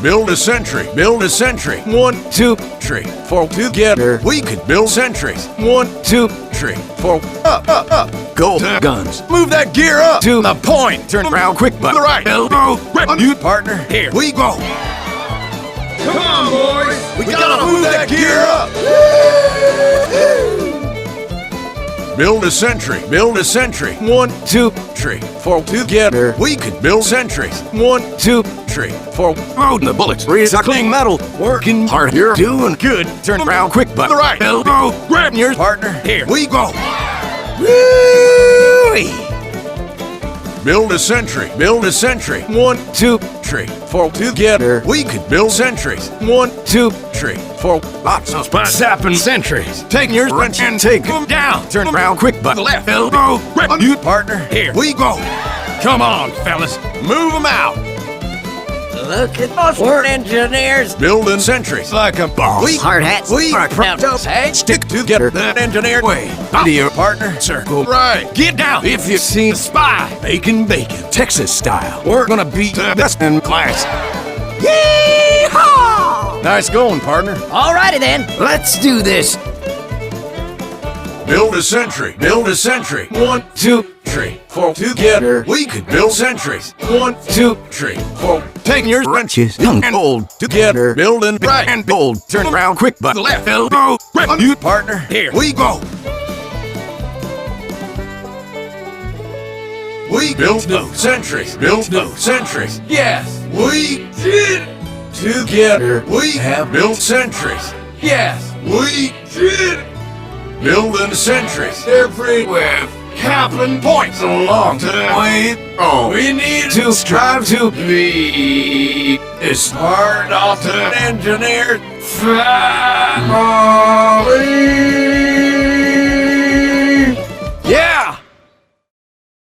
build a sentry. Build a sentry. 1, 2, 3, 4. Together we could build sentries. 1, 2, 3, 4. Up. Go to guns. Move that gear up to the point. Turn around quick, but the right elbow. Grip on you, partner. Here we go. Come on, boys. We gotta move that gear up. Build a sentry. Build a sentry. 1, 2, 3, 4. Together we could build sentries. 1, 2, 3, 4. Loading the bullets. Recycling metal. Working hard. You're doing good. Turn around quick, but the right elbow. Grab your partner. Here we go. Woo-wee. Build a sentry. Build a sentry. 1, 2, 3, 4. Together we could build sentries. 1, 2, 3, 4. Lots of spot-zapping sentries. Take your wrench and take them down. Turn around quick, but the left elbow. Grip on you, partner. Here we go. Come on, fellas. Move them out. Look at us, we're engineers. Building sentries like a boss. We hard hats. We are proud proud to say, stick together that engineer way. To your partner, circle right. Get down. If you see a spy, making bacon, Texas style. We're gonna be the best in class. Yeehaw! Nice going, partner. Alrighty then, let's do this. Build a sentry. Build a sentry. 1, 2, 3, 4. Together we could build sentries. 1, 2, 3, 4. Taking your wrenches, young and old, together building bright and bold. Turn around quick, but the left elbow. Grip on you, partner. Here we go. We built no sentries. Built no sentries. Yes, we did. Together we have built sentries. Yes, we did. Building sentries everywhere. Counting points along the way. Oh, we need to strive to be as hard off an engineer family.